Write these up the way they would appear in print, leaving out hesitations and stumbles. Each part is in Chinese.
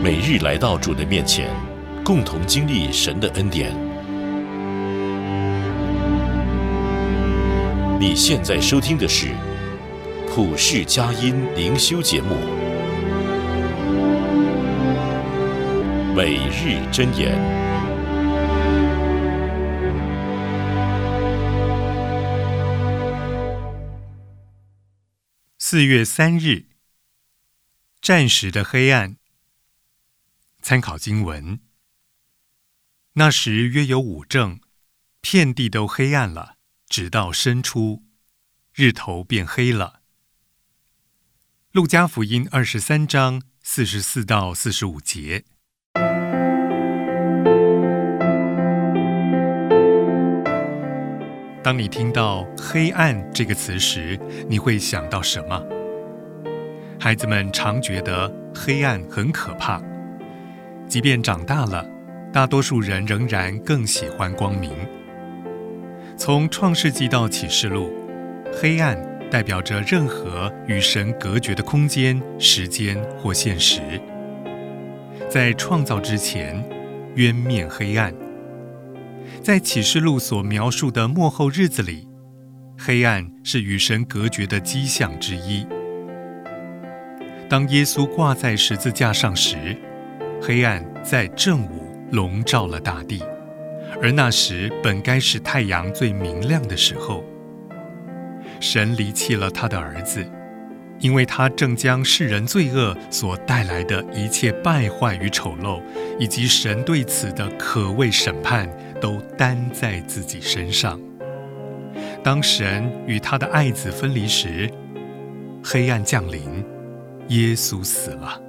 每日来到主的面前，共同经历神的恩典。你现在收听的是普世佳音灵修节目，每日箴言。 4月3日，暂时的黑暗。参考经文：那时约有5正，遍地都黑暗了，直到申初，日头变黑了。路加福音23章44到45节。当你听到黑暗这个词时，你会想到什么？孩子们常觉得黑暗很可怕，即便长大了，大多数人仍然更喜欢光明。从创世纪到启示录，黑暗代表着任何与神隔绝的空间、时间或现实。在创造之前，渊面黑暗。在启示录所描述的末后日子里，黑暗是与神隔绝的迹象之一。当耶稣挂在十字架上时，黑暗在正午笼罩了大地，而那时本该是太阳最明亮的时候。神离弃了他的儿子，因为他正将世人罪恶所带来的一切败坏与丑陋，以及神对此的可畏审判，都担在自己身上。当神与他的爱子分离时，黑暗降临，耶稣死了。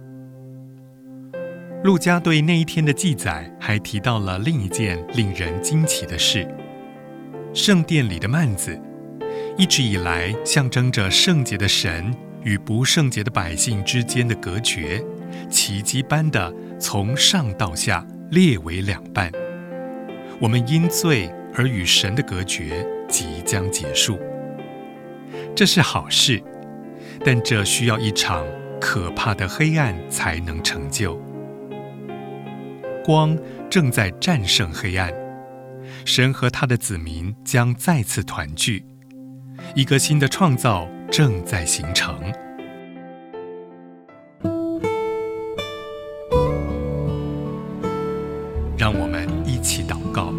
路加对那一天的记载还提到了另一件令人惊奇的事：圣殿里的幔子一直以来象征着圣洁的神与不圣洁的百姓之间的隔绝，奇迹般的从上到下裂为2半。我们因罪而与神的隔绝即将结束，这是好事，但这需要一场可怕的黑暗才能成就。光正在战胜黑暗，神和他的子民将再次团聚，一个新的创造正在形成。让我们一起祷告。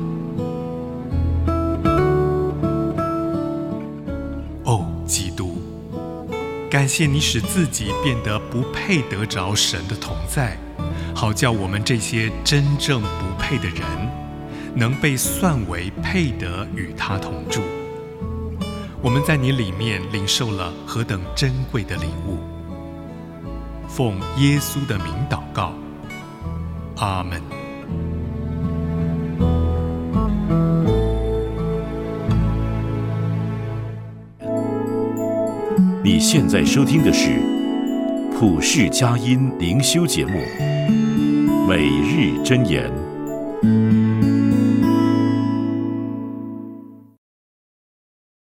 哦，基督，感谢你使自己变得不配得着神的同在，好叫我们这些真正不配的人，能被算为配得与他同住。我们在你里面领受了何等珍贵的礼物。奉耶稣的名祷告，阿们。 你现在收听的是普世佳音灵修节目，每日箴言。